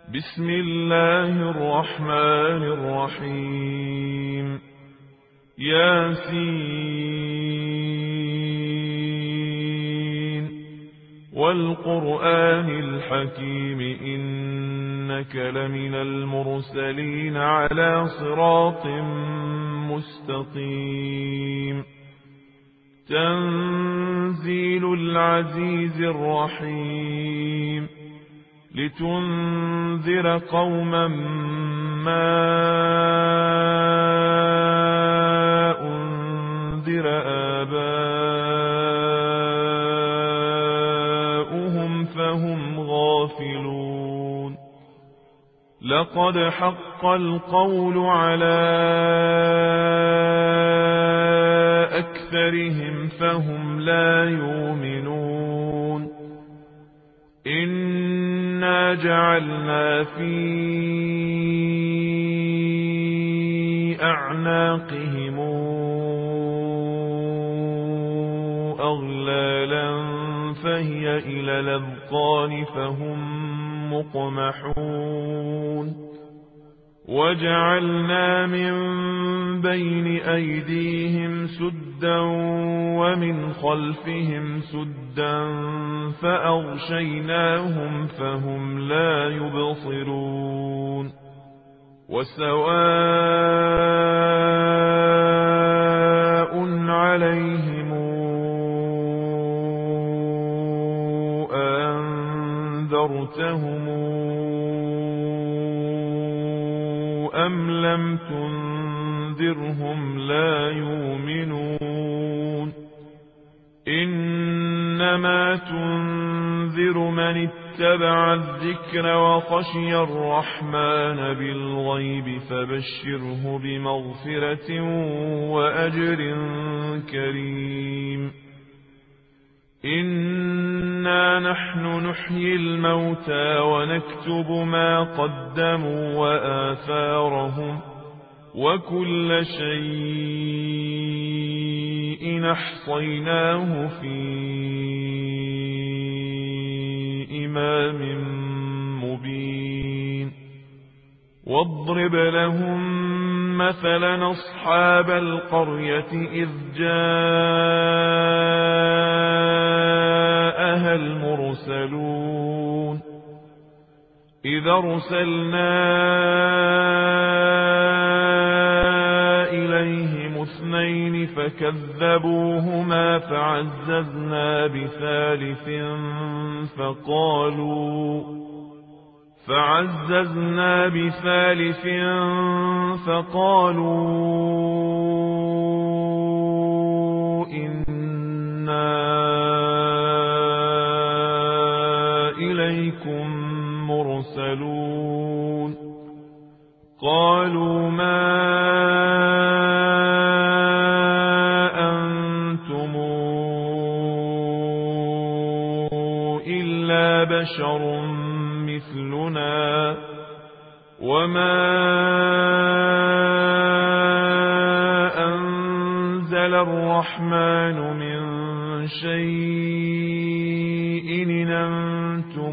بسم الله الرحمن الرحيم. ياسين والقرآن الحكيم إنك لمن المرسلين على صراط مستقيم. تنزيل العزيز الرحيم. لتنذر قوما ما أنذر آباؤهم فهم غافلون. لقد حق القول على أكثرهم فهم لا يؤمنون. إنا جعلنا في أعناقهم أغلالا فهي إلى الأذقان فهم مقمحون. وجعلنا من بين أيديهم سدا ومن خلفهم سدا فأغشيناهم فهم لا يبصرون. وسواء عليهم أنذرتهم أم لم تنذرهم لا يؤمنون. إنما تنذر من اتبع الذكر وخشي الرحمن بالغيب فبشره بمغفرة وأجر كريم. إنا نحن نحيي الموتى ونكتب ما قدموا وآثارهم وكل شيء أحصيناه في إمام مبين. واضرب لهم مثلا أصحاب القرية إذ جاءها المرسلون. إذ أرسلنا إليهم اثنين فكذبوهما فعززنا بثالث فقالوا إنا إليكم مرسلون. قالوا ما أنتم إلا بشر مثلنا وما أنزل الرحمن من شيء إن أنتم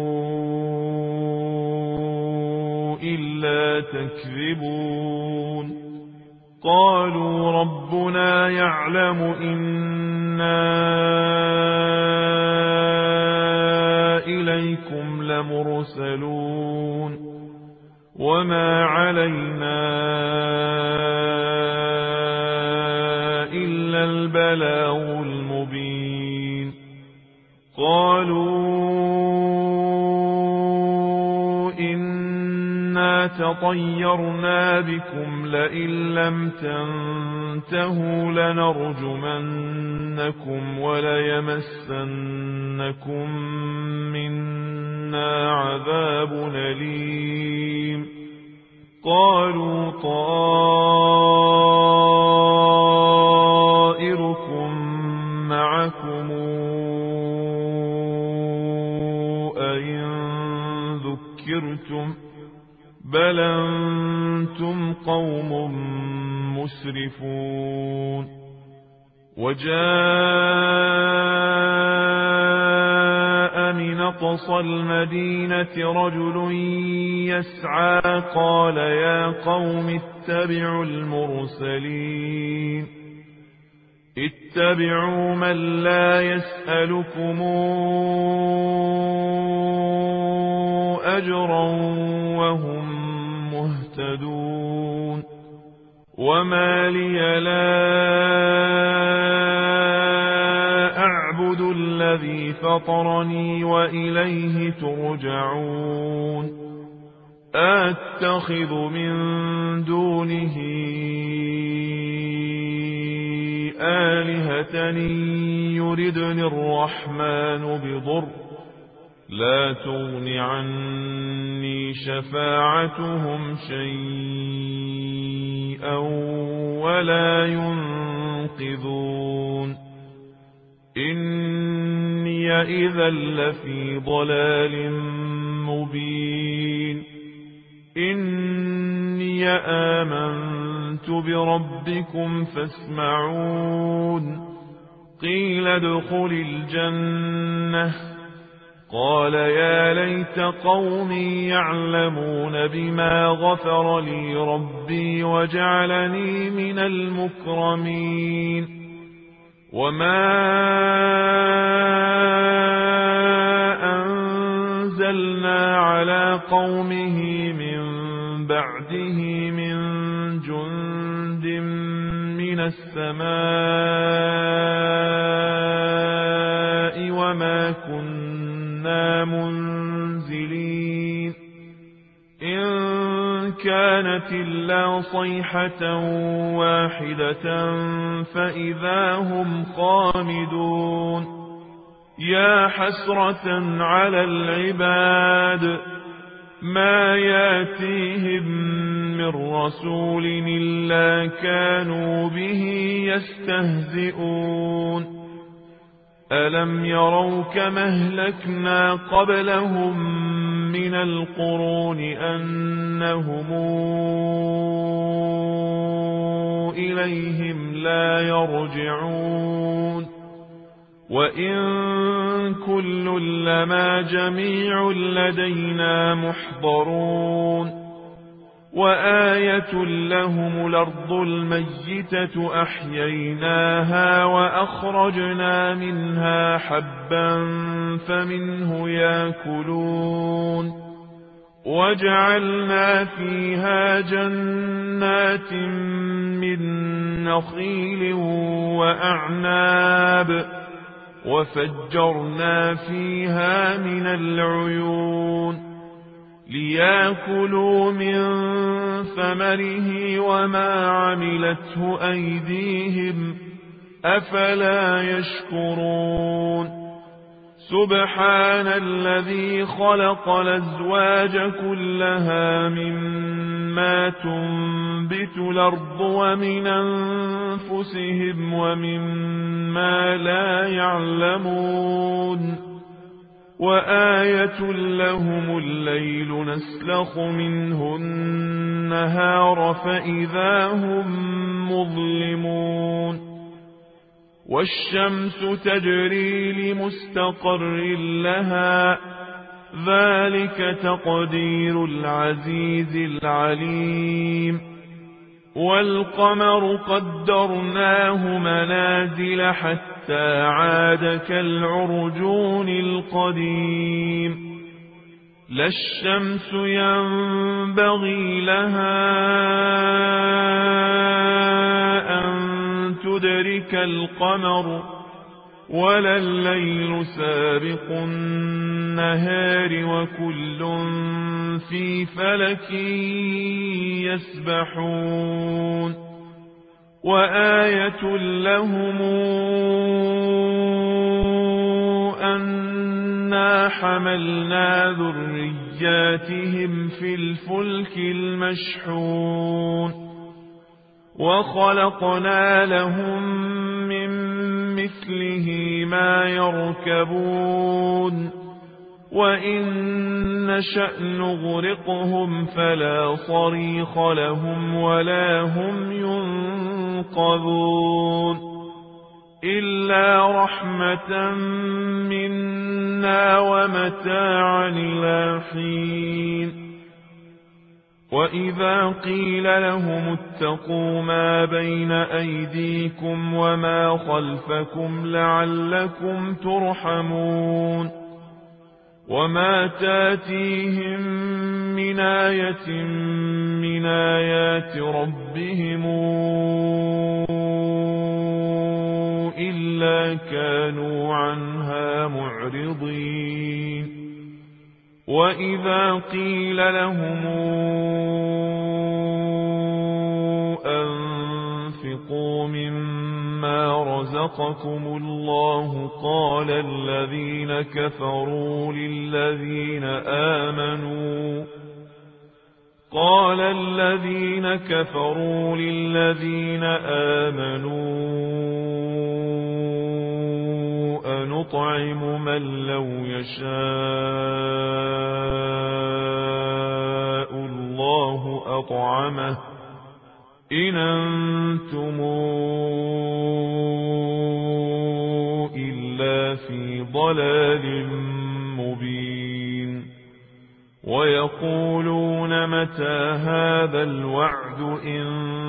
إلا تكذبون. قالوا ربنا يعلم إنا إليكم لمرسلون وما علينا إلا البلاغ المبين. قالوا إنا تطيرنا بكم لئن لم تنتهوا لنرجمنكم وليمسنكم منا عذاب أليم. قالوا طائركم معكم أئن ذكرتم بل أنتم قوم مسرفون. وجاء من أقصى المدينة رجل يسعى قال يا قوم اتبعوا المرسلين اتبعوا من لا يسألكم أجرا وهم مهتدون وما لي لا أعبد الذي فطرني وإليه ترجعون أتخذ من دونه آلهة يردني الرحمن بضر لا تغن عني شفاعتهم شيئا ولا ينقذون إني إذا لفي ضلال مبين إني آمنت بربكم فاسمعون قيل ادخل الجنة قال يا ليت قومي يعلمون بما غفر لي ربي وجعلني من المكرمين وما أنزلنا على قومه من بعده من جند من السماء وما كنا منزلين إن كانت إلا صيحة واحدة فإذا هم خامدون يا حسرة على العباد ما ياتيهم من رسول إلا كانوا به يستهزئون ألم يروا كما أهلكنا قبلهم من القرون أنهم إليهم لا يرجعون وإن كل لما جميع لدينا محضرون وآية لهم الأرض الميتة أحييناها وأخرجنا منها حبا فمنه يأكلون وجعلنا فيها جنات من نخيل وأعناب وفجرنا فيها من العيون ليأكلوا من ثمره وما عملته أيديهم أفلا يشكرون سبحان الذي خلق الأزواج كلها مما تنبت الأرض ومن أنفسهم ومما لا يعلمون وآية لهم الليل نسلخ منه النهار فإذا هم مظلمون والشمس تجري لمستقر لها ذلك تقدير العزيز العليم والقمر قدرناه منازل حتى عاد كالعرجون القديم لا الشمس ينبغي لها أن تدرك القمر ولا الليل سابق النهار وكل في فلك يسبحون وآية لهم أنا حملنا ذرياتهم في الفلك المشحون وخلقنا لهم من مثله ما يركبون وإن نشأ نغرقهم فلا صريخ لهم ولا هم ينقذون إلا رحمة منا ومتاعا إلى حين. وإذا قيل لهم اتقوا ما بين أيديكم وما خلفكم لعلكم ترحمون وما تاتيهم من آية من آيات ربهم إلا كانوا عنها معرضين. وإذا قيل لهم أنفقوا مما رزقكم الله قال الذين كفروا للذين آمنوا أنطعم من لو يشاء الله أطعمه إن أنتم إلا في ضلال مبين. ويقولون متى هذا الوعد إن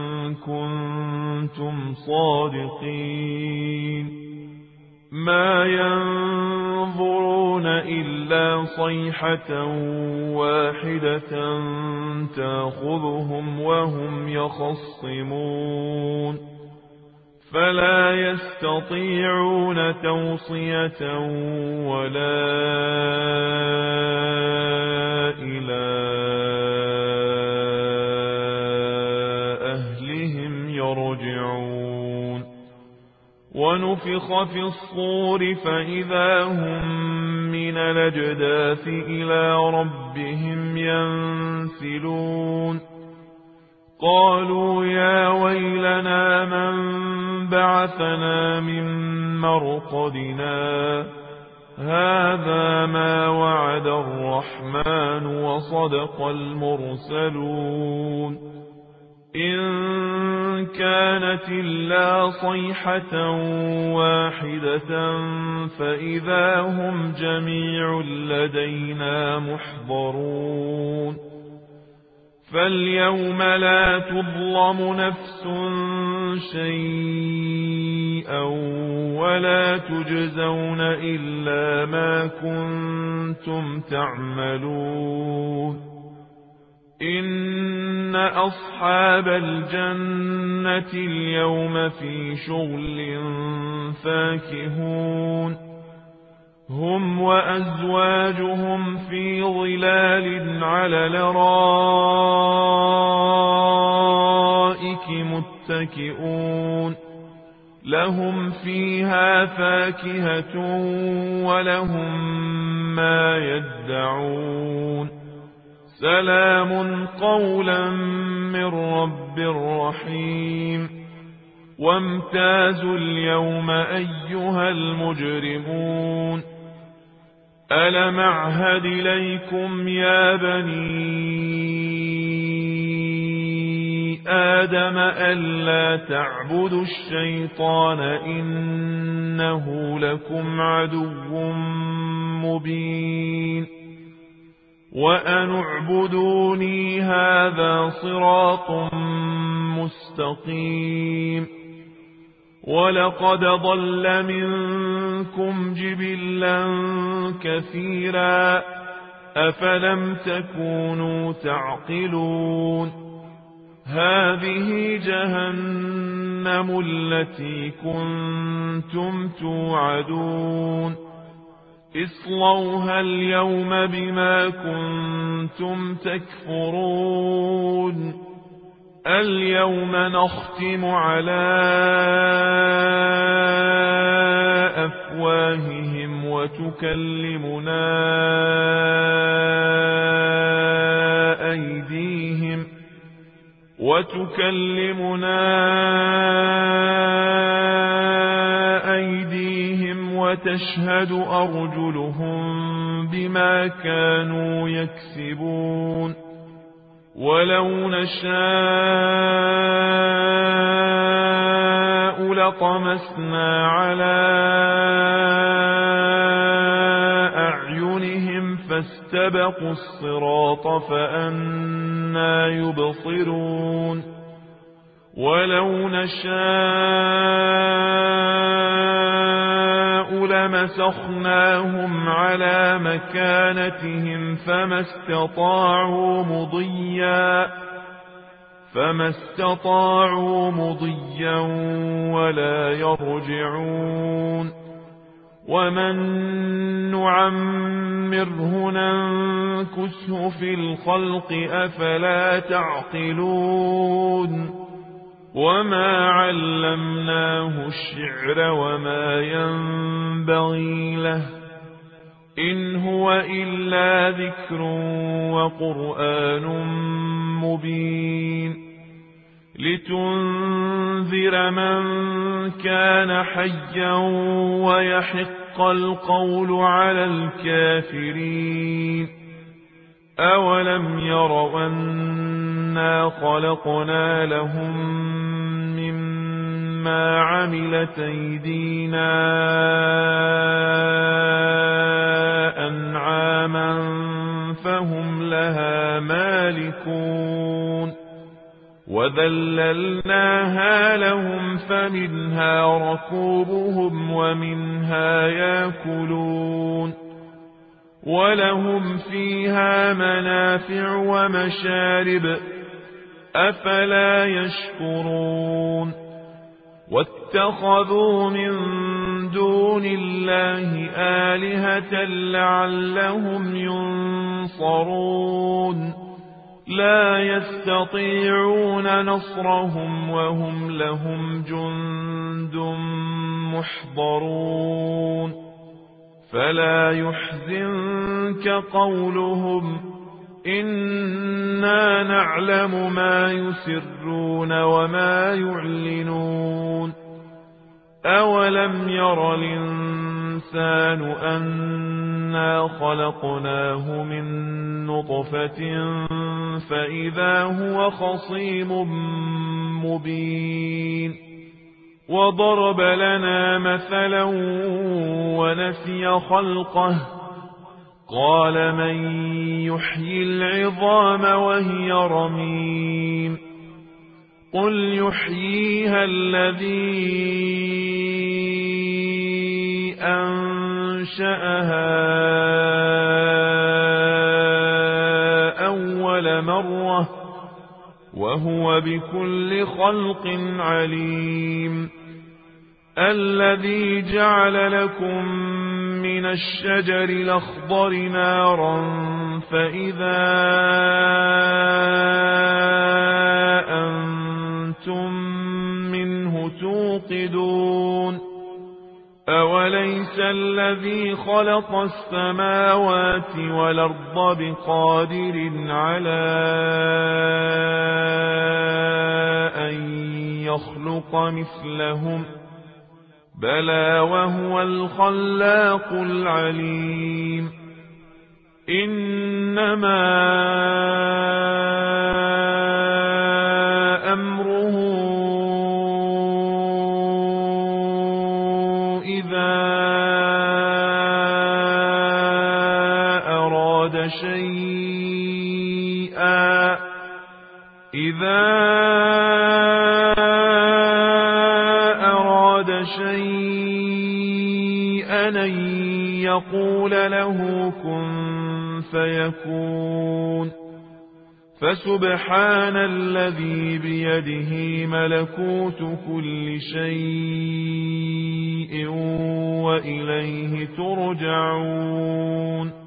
كنتم صادقين. ما ينظرون إلا صيحة واحدة تأخذهم وهم يخصمون فلا يستطيعون توصية ولا إلى أهلهم يرجعون. ونفخ في الصور فإذا هم من الأجداث إلى ربهم ينسلون. قالوا يا ويلنا من بعثنا من مرقدنا هذا ما وعد الرحمن وصدق المرسلون. إن كانت إلا صيحة واحدة فإذا هم جميع لدينا محضرون. فاليوم لا تظلم نفس شيئا ولا تجزون إلا ما كنتم تعملون. إن أصحاب الجنة اليوم في شغل فاكهون هم وأزواجهم في ظلال على الأرائك متكئون لهم فيها فاكهة ولهم ما يدعون. سلام قولا من رب رحيم. وامتازوا اليوم أيها المجرمون ألم أعهد إليكم يا بني آدم ألا تعبدوا الشيطان إنه لكم عدو مبين. وأن اعبدوني هذا صراط مستقيم. ولقد ضل منكم جبلا كثيرا أفلم تكونوا تعقلون. هذه جهنم التي كنتم توعدون اصلوها اليوم بما كنتم تكفرون. اليوم نختم على أفواههم وتكلمنا أيديهم وتشهد أرجلهم بما كانوا يكسبون. ولو نشاء لطمسنا على أعينهم فاستبقوا الصراط فأنى يبصرون ولو نشاء لمسخناهم على مكانتهم فما استطاعوا مضيا ولا يرجعون ومن نعمره ننكسه في الخلق أفلا تعقلون وما علمناه الشعر وما ينبغي له إن هو إلا ذكر وقرآن مبين لتنذر من كان حيا ويحق القول على الكافرين أولم يروا أنا خلقنا لهم مما عملت أيدينا أنعاما فهم لها مالكون وذللناها لهم فمنها ركوبهم ومنها يأكلون ولهم فيها منافع ومشارب أفلا يشكرون واتخذوا من دون الله آلهة لعلهم ينصرون لا يستطيعون نصرهم وهم لهم جند محضرون فلا يحزنك قولهم إنا نعلم ما يسرون وما يعلنون أولم ير الإنسان أنا خلقناه من نطفة فإذا هو خصيم مبين وضرب لنا مثلا ونسي خلقه قال من يحيي العظام وهي رميم قل يحييها الذي أنشأها أول مرة وهو بكل خلق عليم الذي جعل لكم من الشجر الأخضر نارا فإذا أنتم منه توقدون أوليس الذي خلق السماوات والأرض بقادر على أن يخلق مثلهم بلى وهو الخلاق العليم إنما أمره إذا أراد شيئا أن يقول له كن فيكون فسبحان الذي بيده ملكوت كل شيء وإليه ترجعون